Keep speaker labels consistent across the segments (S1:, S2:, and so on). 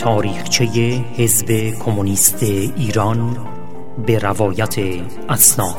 S1: تاریخچه حزب کمونیست ایران به روایت اسناد.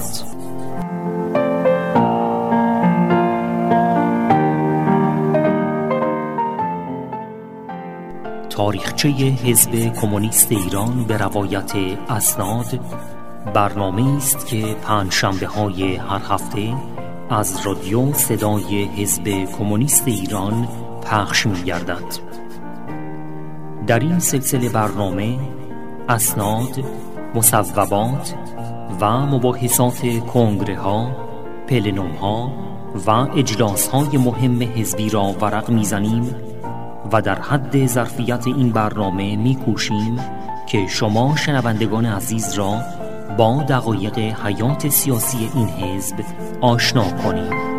S1: تاریخچه حزب کمونیست ایران به روایت اسناد برنامه است که پنجشنبه‌های هر هفته از رادیو صدای حزب کمونیست ایران پخش می‌گردد. در این سلسله برنامه اسناد، مصوبات و مباحثات کنگره‌ها، پلنوم‌ها و اجلاس‌های مهم حزبی را ورق می‌زنیم و در حد ظرفیت این برنامه می‌کوشیم که شما شنوندگان عزیز را با دقایق حیات سیاسی این حزب آشنا کنیم.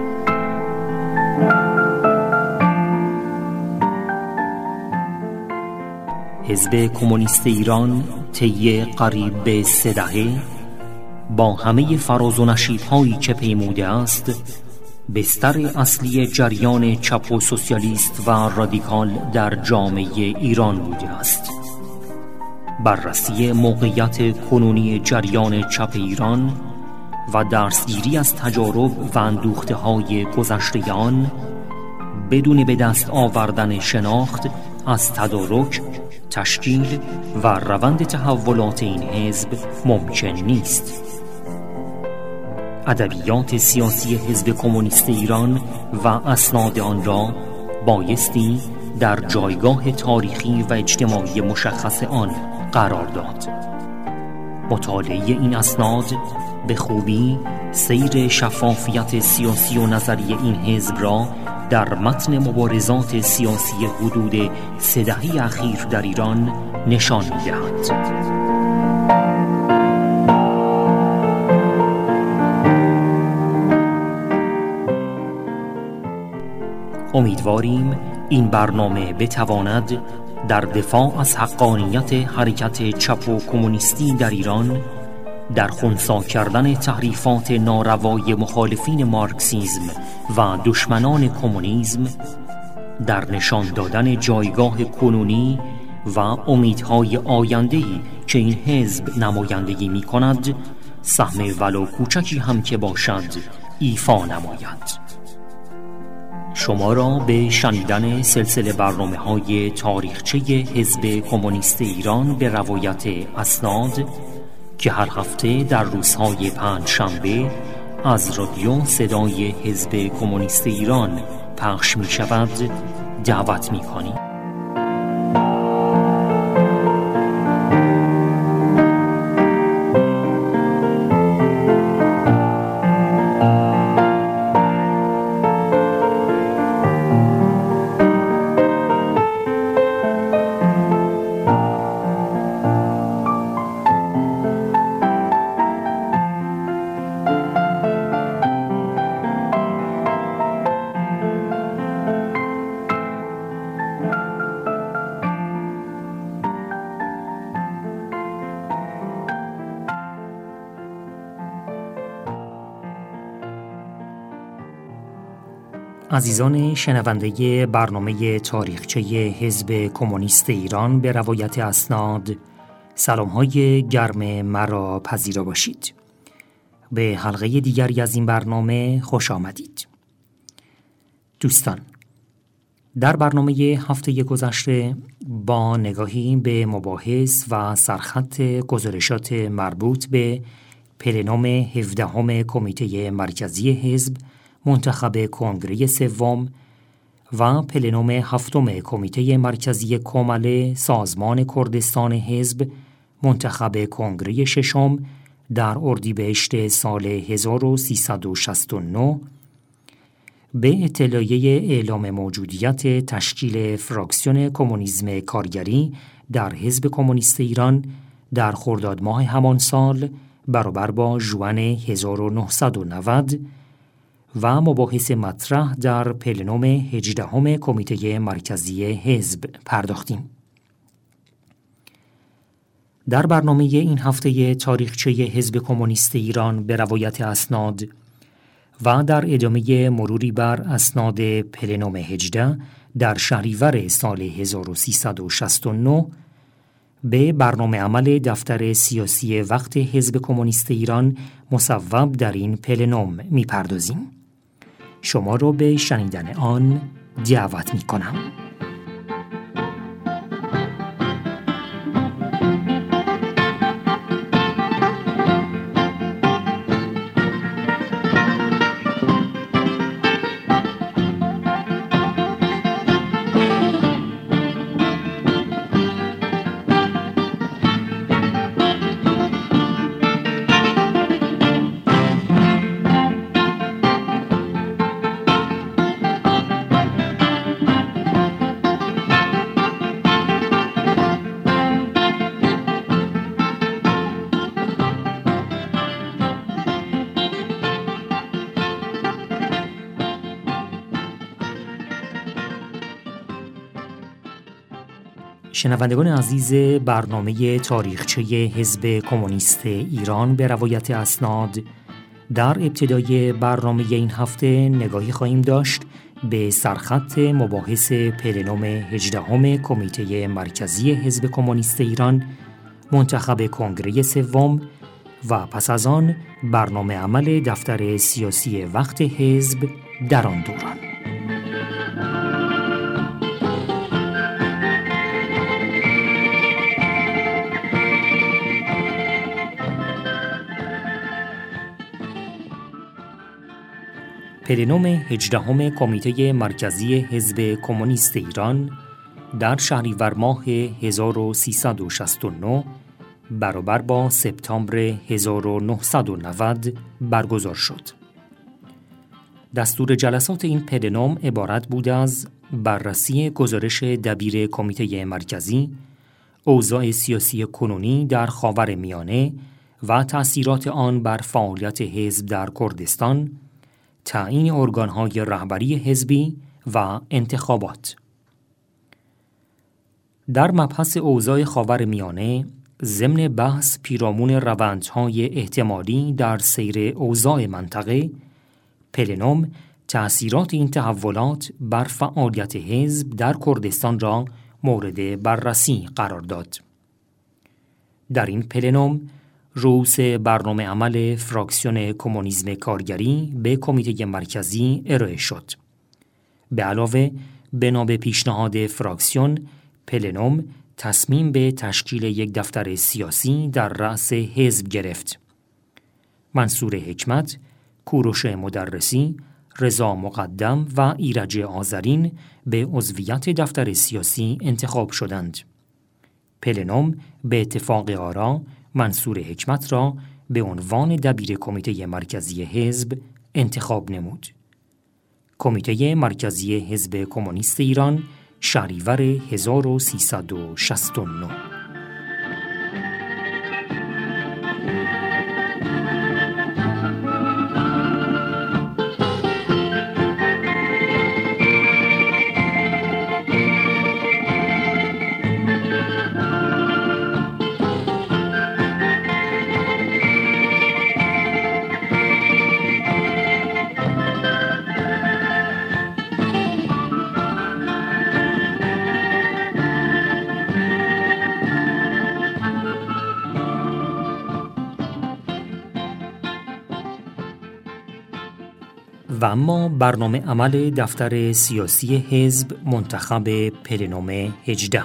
S1: حزب کمونیست ایران طی قریب به 3 دهه با همه فراز و نشیب‌هایی که پیموده است، بستر اصلی جریان چپ و سوسیالیست و رادیکال در جامعه ایران بوده است. بررسی موقعیت کنونی جریان چپ ایران و درسگیری از تجارب و اندوخته‌های گذشته آن بدون به دست آوردن شناخت از تدارک، تشکیل و روند تحولات این حزب ممکن نیست. ادبیات سیاسی حزب کمونیست ایران و اسناد آن را بایستی در جایگاه تاریخی و اجتماعی مشخص آن قرار داد. مطالعه این اسناد به خوبی سیر شفافیت سیاسی و نظری این حزب را در متن مبارزات سیاسی حدود 3 دهه اخیر در ایران نشان می‌دهد. امیدواریم این برنامه بتواند در دفاع از حقانیت حرکت چپ و کمونیستی در ایران، در خنثی کردن تحریفات ناروای مخالفین مارکسیسم و دشمنان کمونیسم، در نشان دادن جایگاه کنونی و امیدهای آینده‌ای که این حزب نمایندگی می‌کند، سهم ولو کوچکی هم که باشد ایفا نماید. شما را به شنیدن سلسله برنامه‌های تاریخچه حزب کمونیست ایران به روایت اسناد که هر هفته در روزهای پنجشنبه از رادیو صدای حزب کمونیست ایران پخش می شود دعوت می کنیم. عزیزان شنونده برنامه تاریخچه حزب کمونیست ایران به روایت اسناد، سلام‌های گرم مرا پذیرا باشید. به حلقه دیگری از این برنامه خوش آمدید. دوستان، در برنامه هفته گذشته با نگاهی به مباحث و سرخط گزارشات مربوط به پلنوم 17 کمیته مرکزی حزب منتخب کنگره سوم و پلنوم 7 کمیته مرکزی کمل سازمان کردستان حزب منتخب کنگره ششم در اردیبهشت سال 1369 به اطلاعیه اعلام موجودیت تشکیل فراکسیون کمونیسم کارگری در حزب کمونیست ایران در خرداد ماه همان سال برابر با ژوئن 1990 و مباحث مطرح در پلنوم 18 کمیته مرکزی حزب پرداختیم. در برنامه این هفته تاریخچه حزب کمونیست ایران به روایت اسناد و در ادامه مروری بر اسناد پلنوم 18 در شهریور سال 1369 به برنامه عمل دفتر سیاسی وقت حزب کمونیست ایران مصوب در این پلنوم می‌پردازیم. شما را به شنیدن آن دعوت می‌کنم. شنوندگان عزیز، برنامه تاریخچه حزب کمونیست ایران به روایت اسناد، در ابتدای برنامه این هفته نگاهی خواهیم داشت به سرخط مباحث پلنوم 18 کمیته مرکزی حزب کمونیست ایران منتخب کنگره سوم و پس از آن برنامه عمل دفتر سیاسی وقت حزب در آن دوران. پلنوم 18 کمیته مرکزی حزب کمونیست ایران در شهریور ماه 1369 برابر با سپتامبر 1990 برگزار شد. دستور جلسات این پلنوم عبارت بود از بررسی گزارش دبیر کمیته مرکزی، اوضاع سیاسی کنونی در خاورمیانه و تأثیرات آن بر فعالیت حزب در کردستان، تعیین ارگان‌های رهبری حزبی و انتخابات. در مبحث اوضاع خاورمیانه، ضمن بحث پیرامون روندهای احتمالی در سیر اوضاع منطقه، پلنوم تأثیرات این تحولات بر فعالیت حزب در کردستان را مورد بررسی قرار داد. در این پلنوم رؤوس برنامه عمل فراکسیون کمونیسم کارگری به کمیته مرکزی ارائه شد. به علاوه بنا به پیشنهاد فراکسیون، پلنوم تصمیم به تشکیل یک دفتر سیاسی در رأس حزب گرفت. منصور حکمت، کوروش مدرسی، رضا مقدم و ایرج آذرین به عضویت دفتر سیاسی انتخاب شدند. پلنوم به اتفاق آرا منصور حکمت را به عنوان دبیر کمیته مرکزی حزب انتخاب نمود. کمیته مرکزی حزب کمونیست ایران، شهریور 1369. و اما برنامه عمل دفتر سیاسی حزب منتخب پلنوم 18.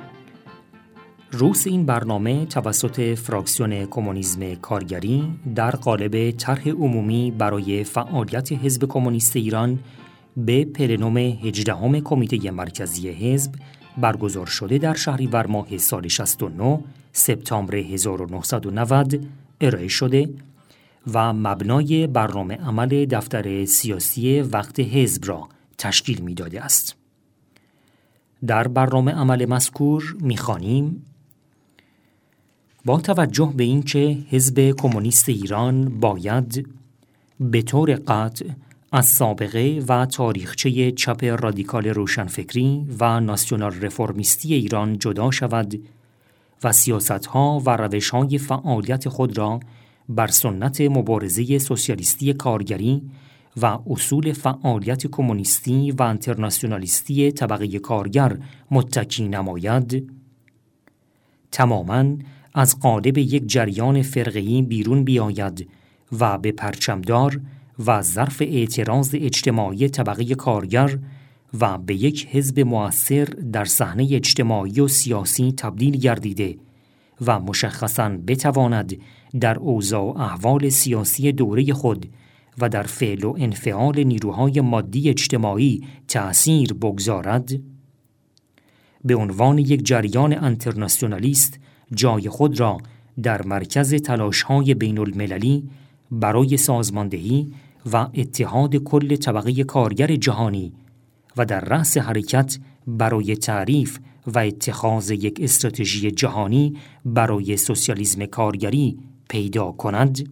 S1: رؤوس این برنامه توسط فراکسیون کمونیسم کارگری در قالب طرح عمومی برای فعالیت حزب کمونیست ایران به پلنوم 18 کمیته مرکزی حزب برگزار شده در شهریور ماه سال 69 سپتامبر 1990 ارائه شده و مبنای برنامه عمل دفتر سیاسی وقت حزب را تشکیل می‌داده است. در برنامه عمل مذکور می‌خوانیم: با توجه به اینکه حزب کمونیست ایران باید به طور قطع از سابقه و تاریخچه چپ رادیکال روشنفکری و ناسیونال رفرمیستی ایران جدا شود و سیاست‌ها و روش‌های فعالیت خود را بر سنت مبارزه سوسیالیستی کارگری و اصول فعالیت کمونیستی و انترناسیونالیستی طبقه کارگر متکی نماید، تماماً از قالب یک جریان فرقه‌ای بیرون بیاید و به پرچمدار و ظرف اعتراض اجتماعی طبقه کارگر و به یک حزب مؤثر در صحنه اجتماعی و سیاسی تبدیل گردیده و مشخصاً بتواند در اوضاع و احوال سیاسی دوره خود و در فعل و انفعال نیروهای مادی اجتماعی تأثیر بگذارد، به عنوان یک جریان انترناسیونالیست جای خود را در مرکز تلاش‌های بین المللی برای سازماندهی و اتحاد کل طبقه کارگر جهانی و در رأس حرکت برای تعریف و اتخاذ یک استراتژی جهانی برای سوسیالیسم کارگری پیدا کند،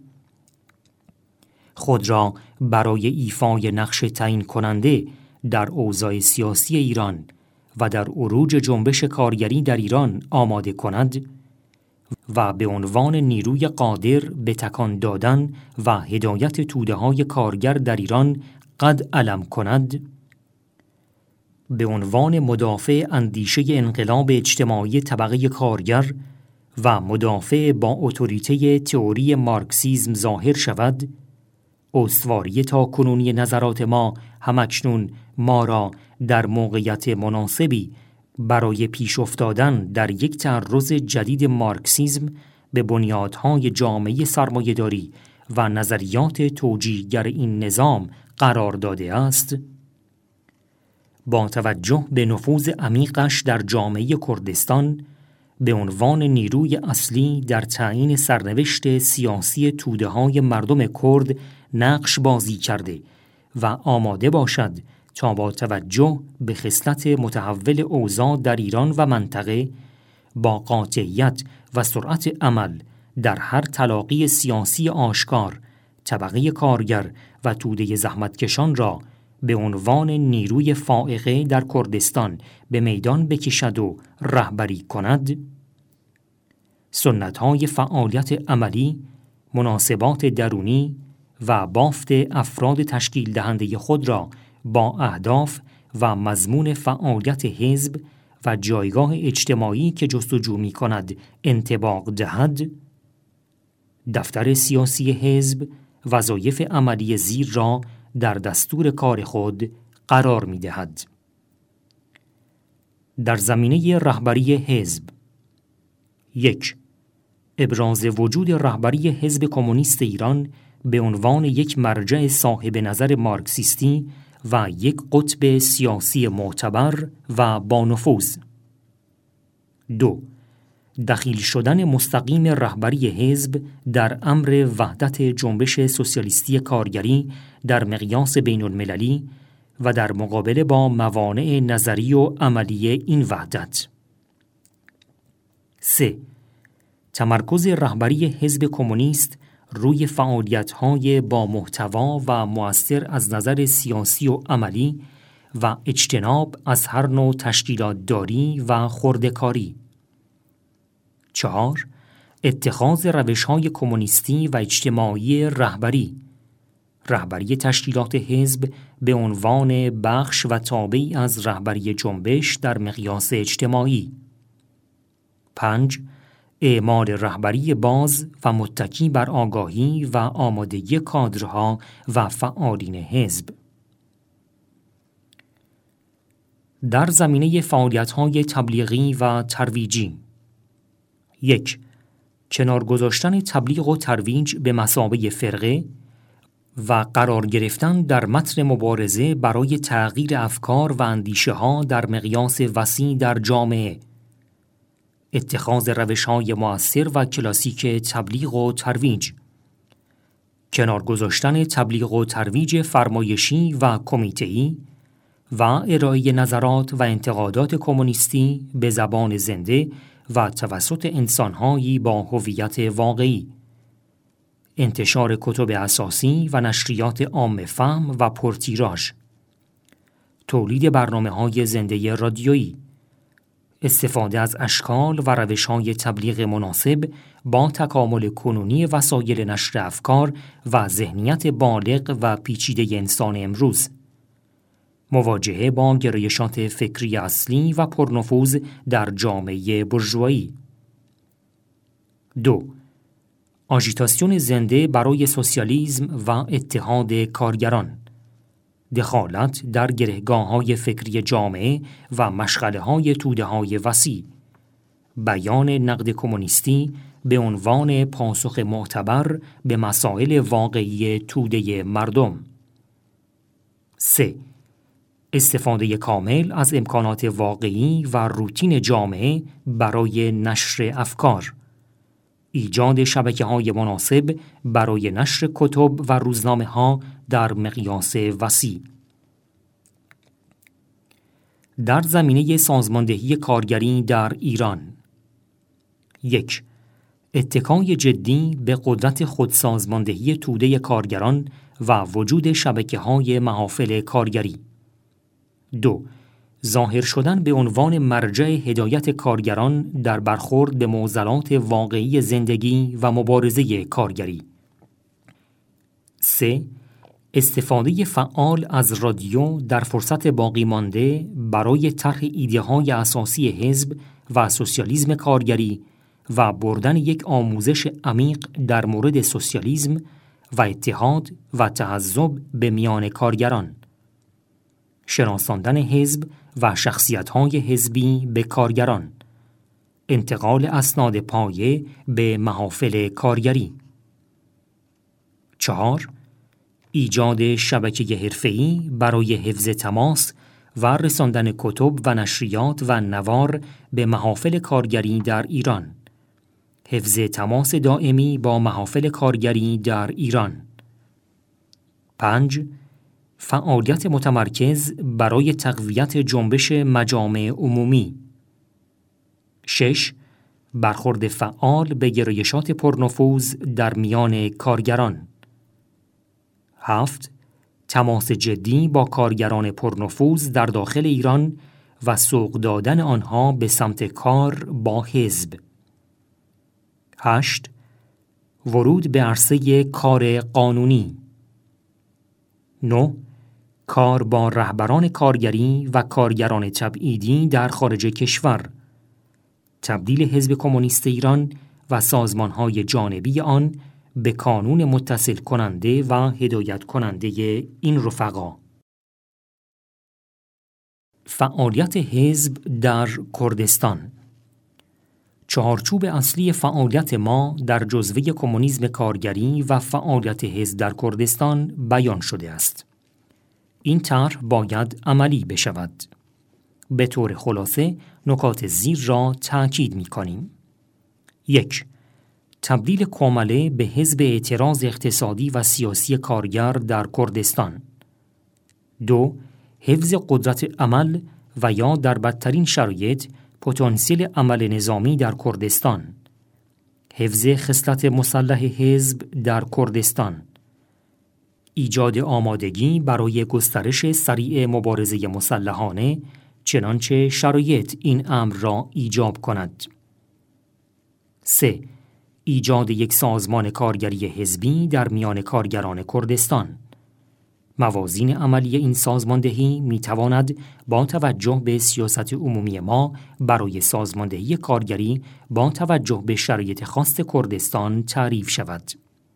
S1: خود را برای ایفای نقش تعیین کننده در اوضاع سیاسی ایران و در عروج جنبش کارگری در ایران آماده کند و به عنوان نیروی قادر به تکان دادن و هدایت توده‌های کارگر در ایران قد علم کند، به عنوان مدافع اندیشه انقلاب اجتماعی طبقه کارگر و مدافع با اتوریته تئوری مارکسیسم ظاهر شود، استواری تا کنونی نظرات ما همکنون ما را در موقعیت مناسبی برای پیش افتادن در یک تعرض جدید مارکسیسم به بنیادهای جامعه سرمایه‌داری و نظریات توجیهگر این نظام قرار داده است. با توجه به نفوذ عمیقش در جامعه کردستان به عنوان نیروی اصلی در تعیین سرنوشت سیاسی توده‌های مردم کرد نقش بازی کرده و آماده باشد تا با توجه به خصلت متحول اوضاع در ایران و منطقه با قاطعیت و سرعت عمل در هر تلاقی سیاسی آشکار طبقه کارگر و توده زحمتکشان را به عنوان نیروی فائقه در کردستان به میدان بکشد و رهبری کند، سنت‌های فعالیت عملی، مناسبات درونی و بافت افراد تشکیل دهنده خود را با اهداف و مضمون فعالیت حزب و جایگاه اجتماعی که جستجو می کند انطباق دهد، دفتر سیاسی حزب وظایف عملی زیر را در دستور کار خود قرار می دهد. در زمینه رهبری حزب: 1. ابراز وجود رهبری حزب کمونیست ایران به عنوان یک مرجع صاحب نظر مارکسیستی و یک قطب سیاسی معتبر و با نفوذ. 2. دخیل شدن مستقیم رهبری حزب در امر وحدت جنبش سوسیالیستی کارگری در مقیاس بین المللی و در مقابله با موانع نظری و عملی این وحدت. 3. تمرکز رهبری حزب کمونیست روی فعالیت‌های با محتوا و مؤثر از نظر سیاسی و عملی و اجتناب از هر نوع تشکیلات‌داری و خرده‌کاری. 4. اتخاذ روش‌های کمونیستی و اجتماعی رهبری تشکیلات حزب به عنوان بخش و تابعی از رهبری جنبش در مقیاس اجتماعی. 5. اعمال رهبری باز و متکی بر آگاهی و آمادگی کادرها و فعالین حزب. در زمینه فعالیت‌های تبلیغی و ترویجی: 1. کنار گذاشتن تبلیغ و ترویج به مثابه فرقه و قرار گرفتن در متن مبارزه برای تغییر افکار و اندیشه‌ها در مقیاس وسیع در جامعه. اتخاذ روش‌های مؤثر و کلاسیک تبلیغ و ترویج. کنار گذاشتن تبلیغ و ترویج فرمایشی و کمیته‌ای و ارائه نظرات و انتقادات کمونیستی به زبان زنده و توسط انسان‌هایی با هویت واقعی. انتشار کتب اساسی و نشریات عام فهم و پرتیراژ. تولید برنامه‌های زنده رادیویی. استفاده از اشکال و روش‌های تبلیغ مناسب با تکامل کنونی وسایل نشر افکار و ذهنیت بالغ و پیچیده انسان امروز. مواجهه با گرایشات فکری اصلی و پرنفوذ در جامعه بورژوایی. 2. آژیتاسیون زنده برای سوسیالیسم و اتحاد کارگران، دخالت در گرهگاه‌های فکری جامعه و مشغله‌های توده‌های وسیع، بیان نقد کمونیستی به عنوان پاسخ معتبر به مسائل واقعی توده مردم. 3. استفاده کامل از امکانات واقعی و روتین جامعه برای نشر افکار، ایجاد شبکه‌های مناسب برای نشر کتب و روزنامه‌ها در مقیاس وسیع. در زمینه سازماندهی کارگری در ایران: 1. اتکای جدی به قدرت خودسازماندهی توده کارگران و وجود شبکه‌های محافل کارگری. 2. ظاهر شدن به عنوان مرجع هدایت کارگران در برخورد به معضلات واقعی زندگی و مبارزه کارگری. 3. استفاده فعال از رادیو در فرصت باقی مانده برای طرح ایده‌های اساسی حزب و سوسیالیسم کارگری و بردن یک آموزش عمیق در مورد سوسیالیسم و اتحاد و تحزب به میان کارگران. شناساندن حزب و شخصیت‌های حزبی به کارگران. انتقال اسناد پایه به محافل کارگری. 4. ایجاد شبکه حرفه‌ای برای حفظ تماس و رساندن کتب و نشریات و نوار به محافل کارگری در ایران. حفظ تماس دائمی با محافل کارگری در ایران. 5. فعالیت متمرکز برای تقویت جنبش مجامع عمومی. 6. برخورد فعال به گرایشات پرنفوذ در میان کارگران. 7. تماس جدی با کارگران پرنفوذ در داخل ایران و سوق دادن آنها به سمت کار با حزب. 8. ورود به عرصه کار قانونی. 9. کار با رهبران کارگری و کارگران تبعیدی در خارج کشور. تبدیل حزب کمونیست ایران و سازمان‌های جانبی آن به کانون متصل کننده و هدایت کننده این رفقا. فعالیت حزب در کردستان. چهارچوب اصلی فعالیت ما در جزوه کمونیسم کارگری و فعالیت حزب در کردستان بیان شده است. این طرح باید عملی بشود. به طور خلاصه نکات زیر را تأکید می‌کنیم. 1. تبدیل کامله به حزب اعتراض اقتصادی و سیاسی کارگر در کردستان. 2. حفظ قدرت عمل و یا در بدترین شرایط پتانسیل عمل نظامی در کردستان. حفظ خصلت مسلح حزب در کردستان. ایجاد آمادگی برای گسترش سریع مبارزه مسلحانه چنانچه شرایط این امر را ایجاب کند. 3. ایجاد یک سازمان کارگری حزبی در میان کارگران کردستان. موازین عملی این سازماندهی می تواند با توجه به سیاست عمومی ما برای سازماندهی کارگری با توجه به شرایط خاص کردستان تعریف شود.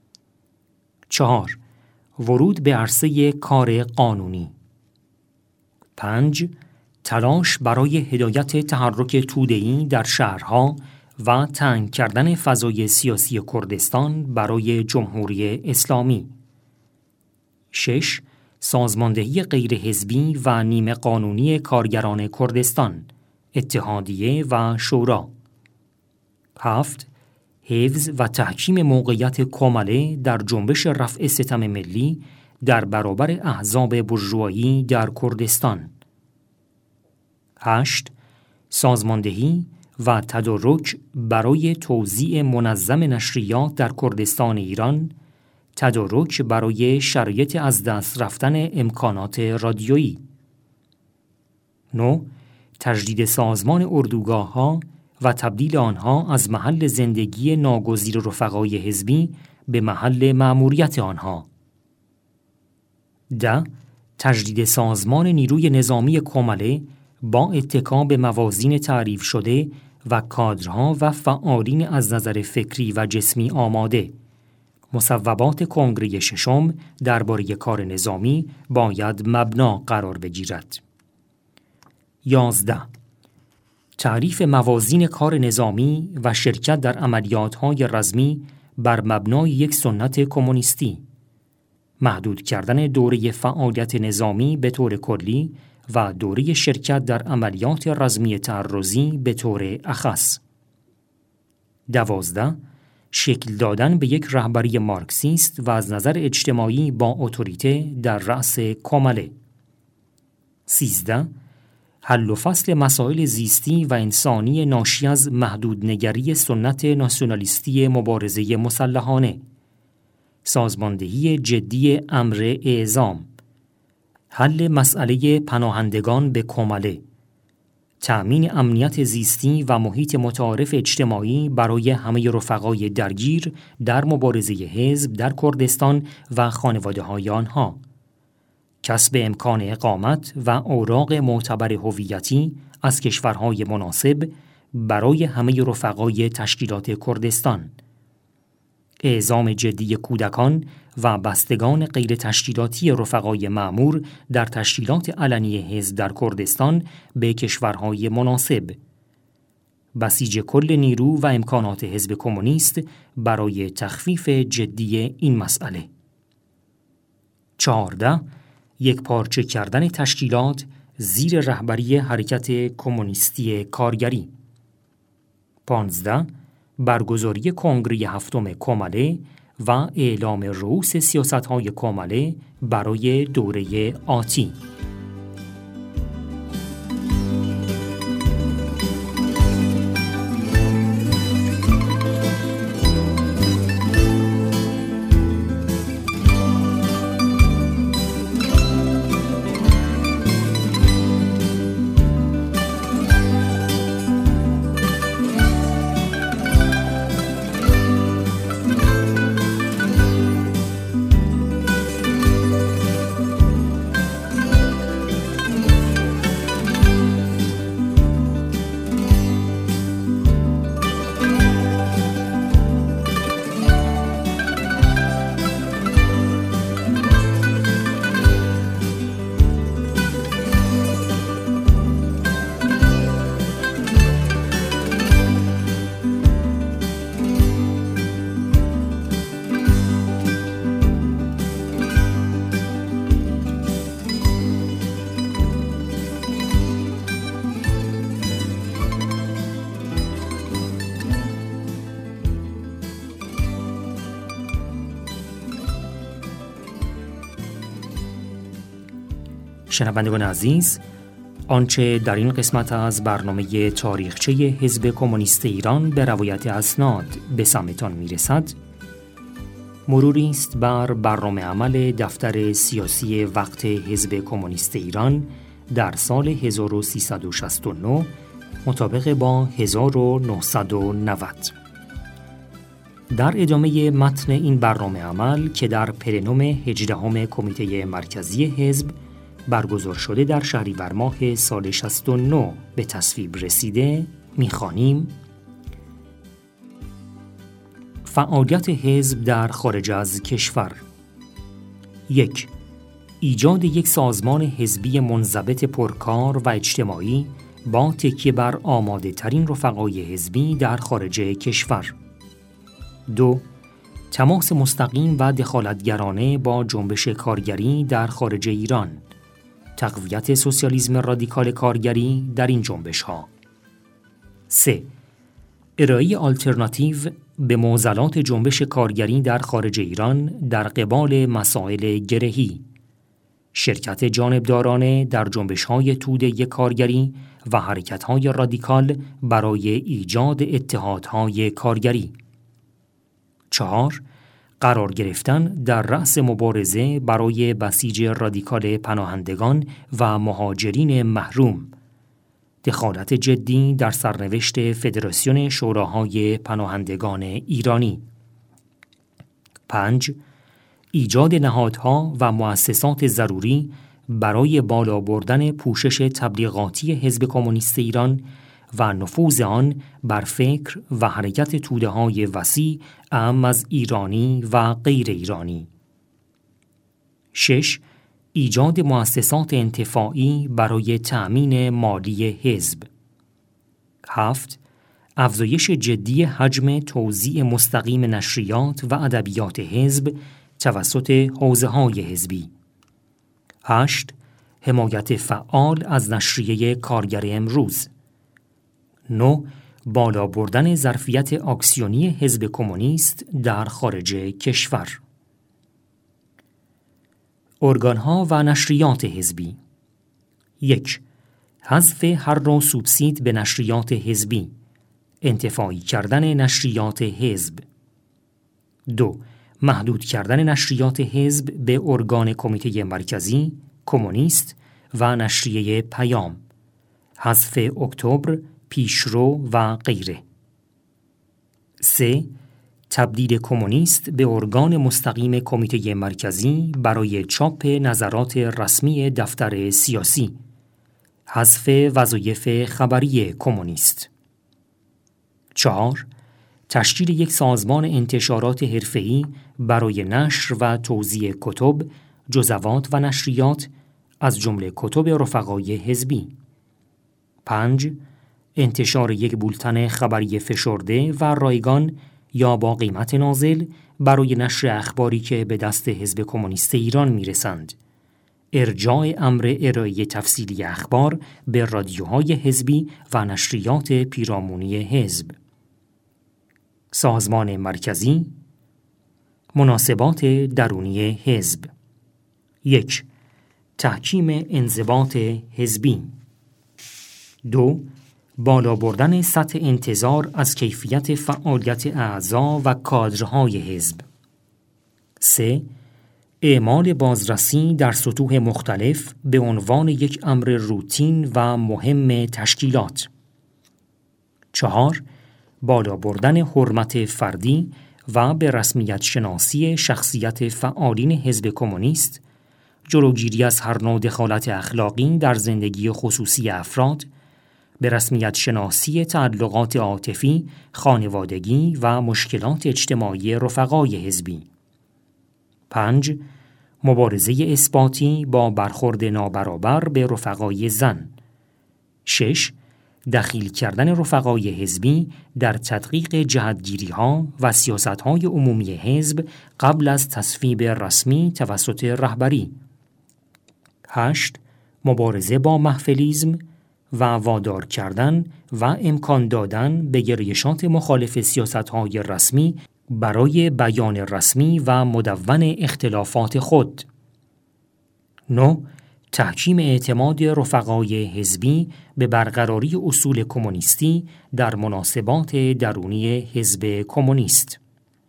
S1: 4. ورود به عرصه کار قانونی. 5. تلاش برای هدایت تحرک توده‌ای در شهرها و تنگ کردن فضای سیاسی کردستان برای جمهوری اسلامی. 6. سازماندهی غیرحزبی و نیمه قانونی کارگران کردستان، اتحادیه و شورا. 7. حفظ و تحکیم موقعیت کامله در جنبش رفع ستم ملی در برابر احزاب بورژوایی در کردستان. 8. سازماندهی و تدارک برای توزیع منظم نشریات در کردستان ایران، تدارک برای شرایط از دست رفتن امکانات رادیویی. 9. تجدید سازمان اردوگاه‌ها و تبدیل آنها از محل زندگی ناگزیر رفقای حزبی به محل مأموریت آنها. 10. تجدید سازمان نیروی نظامی کامله با اتکا به موازین تعریف شده و کادرها و فعالین از نظر فکری و جسمی آماده. مصوبات کنگره ششم درباره کار نظامی باید مبنا قرار بگیرد. 11. تعریف موازین کار نظامی و شرکت در عملیات‌های رزمی بر مبنای یک سنت کمونیستی. محدود کردن دوره فعالیت نظامی به طور کلی و دوره شرکت در عملیات رزمی تعرضی به طور اخص. 12. شکل دادن به یک رهبری مارکسیست و از نظر اجتماعی با اتوریته در رأس کمله. 13. حل و فصل مسائل زیستی و انسانی ناشی از محدودنگری سنت ناسیونالیستی مبارزه مسلحانه. سازماندهی جدی امر اعزام. حل مسئله پناهندگان به کمله. تأمین امنیت زیستی و محیط متعارف اجتماعی برای همه رفقای درگیر در مبارزه حزب در کردستان و خانواده‌های آنها. کسب امکان اقامت و اوراق معتبر هویتی از کشورهای مناسب برای همه رفقای تشکیلات کردستان. اعزام جدی کودکان و بستگان غیر تشکیلاتی رفقای مأمور در تشکیلات علنی حزب در کردستان به کشورهای مناسب. بسیج کل نیرو و امکانات حزب کمونیست برای تخفیف جدی این مسئله. 14. یک پارچه کردن تشکیلات زیر رهبری حرکت کمونیستی کارگری. 15. برگزاری کنگره هفتم کمله و اعلام رؤوس سیاست‌های کمله برای دوره آتی. شنوندگان عزیز، آنچه در این قسمت از برنامه تاریخچه حزب کمونیست ایران به روایت اسناد به سمعتان میرسد، مروری است بر برنامه عمل دفتر سیاسی وقت حزب کمونیست ایران در سال 1369 مطابق با 1990. در ادامه متن این برنامه عمل که در پلنوم 18 کمیته مرکزی حزب برگزار شده در شهریور ماه سال 69 به تصویب رسیده، می‌خوانیم: فعالیت حزب در خارج از کشور. 1. ایجاد یک سازمان حزبی منضبط پرکار و اجتماعی با تکیه بر آماده ترین رفقای حزبی در خارج کشور. 2. تماس مستقیم و دخالتگرانه با جنبش کارگری در خارج ایران. تقویت سوسیالیسم رادیکال کارگری در این جنبش ها. 3. ارائه آلترناتیو به معضلات جنبش کارگری در خارج ایران در قبال مسائل گرهی. شرکت جانبدارانه در جنبش‌های توده کارگری و حرکت‌های رادیکال برای ایجاد اتحادهای کارگری. 4. قرار گرفتن در رأس مبارزه برای بسیج رادیکال پناهندگان و مهاجرین محروم. دخالت جدی در سرنوشت فدراسیون شوراهای پناهندگان ایرانی. 5. ایجاد نهادها و مؤسسات ضروری برای بالا بردن پوشش تبلیغاتی حزب کمونیست ایران و نفوذ آن بر فکر و حرکت توده‌های وسیع اعم از ایرانی و غیر ایرانی. 6. ایجاد مؤسسات انتفاعی برای تأمین مالی حزب. 7. افزایش جدی حجم توزیع مستقیم نشریات و ادبیات حزب توسط حوزه‌های حزبی. 8. حمایت فعال از نشریه کارگر امروز. 9. بالا بردن ظرفیت اکسیونی حزب کمونیست در خارج کشور. ارگان‌ها و نشریات حزبی. 1. حذف هر نوع سوبسید به نشریات حزبی، انتفاعی کردن نشریات حزب. 2. محدود کردن نشریات حزب به ارگان کمیته مرکزی، کمونیست و نشریه پیام، حذف اکتبر، پیشرو و غیره. 3. تبدیل کمونیست به ارگان مستقیم کمیته مرکزی برای چاپ نظرات رسمی دفتر سیاسی، حذف وظایف خبری کمونیست. 4. تشکیل یک سازمان انتشارات حرفه‌ای برای نشر و توزیع کتب، جزوات و نشریات از جمله کتب رفقای حزبی. 5. انتشار یک بولتن خبری فشرده و رایگان یا با قیمت نازل برای نشر اخباری که به دست حزب کمونیست ایران میرسند. ارجاع امر ارائه تفصیلی اخبار به رادیوهای حزبی و نشریات پیرامونی حزب. سازمان مرکزی. مناسبات درونی حزب. 1. تحکیم انضباط حزبی. 2. بالا بردن سطح انتظار از کیفیت فعالیت اعضا و کادرهای حزب. 3. اعمال بازرسی در سطوح مختلف به عنوان یک امر روتین و مهم تشکیلات. 4. بالا بردن حرمت فردی و به رسمیت شناسی شخصیت فعالین حزب کمونیست، جلوگیری از هر نوع دخالت اخلاقی در زندگی خصوصی افراد، به رسمیت شناسی تعلقات عاطفی، خانوادگی و مشکلات اجتماعی رفقای حزبی. 5. مبارزه اثباتی با برخورد نابرابر به رفقای زن. 6. دخیل کردن رفقای حزبی در تدقیق جهتگیری‌ها و سیاست‌های عمومی حزب قبل از تصویب رسمی توسط رهبری. 8. مبارزه با محفلیزم و وادار کردن و امکان دادن به گرایشات مخالف سیاست‌های رسمی برای بیان رسمی و مدون اختلافات خود. 9. تحکیم اعتماد رفقای حزبی به برقراری اصول کمونیستی در مناسبات درونی حزب کمونیست.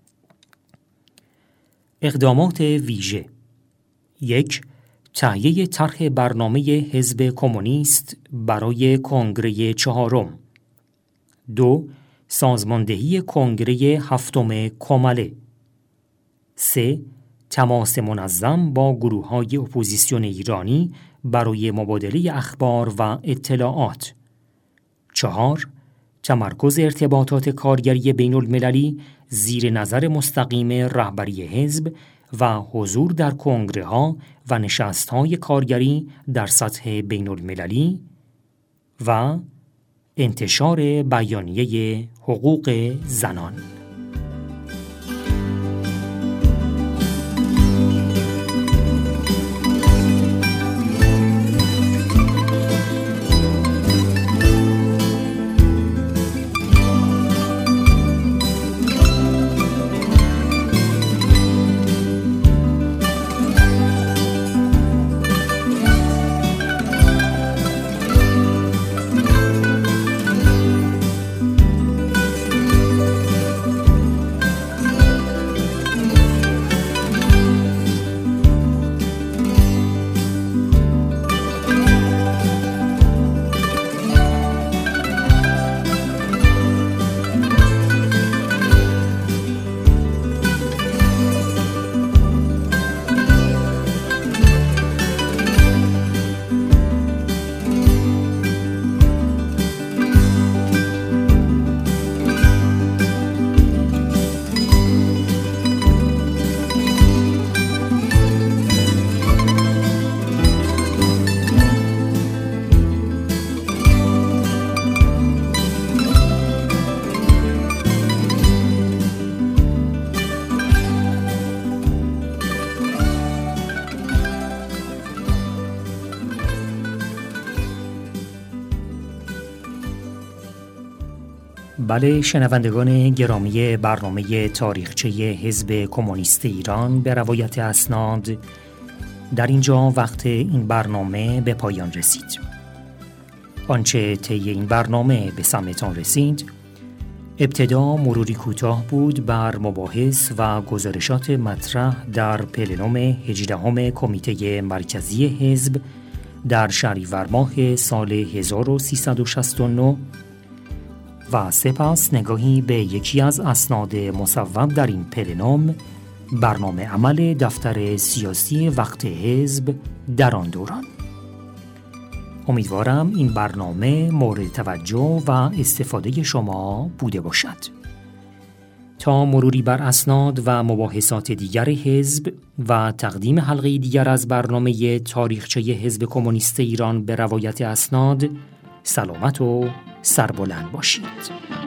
S1: اقدامات ویژه. 1. تهیه طرح برنامه حزب کمونیست برای کنگره 4. 2. سازماندهی کنگره 7 کمله. 3. تماس منظم با گروه‌های اپوزیسیون ایرانی برای مبادله اخبار و اطلاعات. 4. تمرکز ارتباطات کارگری بین المللی زیر نظر مستقیم رهبری حزب و حضور در کنگره‌ها و نشست‌های کارگری در سطح بین المللی و انتشار بیانیه حقوق زنان. بله شنوندگان گرامی برنامه تاریخچه حزب کمونیست ایران به روایت اسناد، در اینجا وقت این برنامه به پایان رسید. آنچه طی این برنامه به سمعتان رسید، ابتدا مروری کوتاه بود بر مباحث و گزارشات مطرح در پلنوم 18 کمیته مرکزی حزب در شهریور ماه سال 1369 و سپس نگاهی به یکی از اسناد مصوب در این پلنوم، برنامه عمل دفتر سیاسی وقت حزب در آن دوران. امیدوارم این برنامه مورد توجه و استفاده شما بوده باشد. تا مروری بر اسناد و مباحثات دیگر حزب و تقدیم حلقه دیگر از برنامه تاریخچه حزب کمونیست ایران به روایت اسناد، سلامت و سربلند باشید.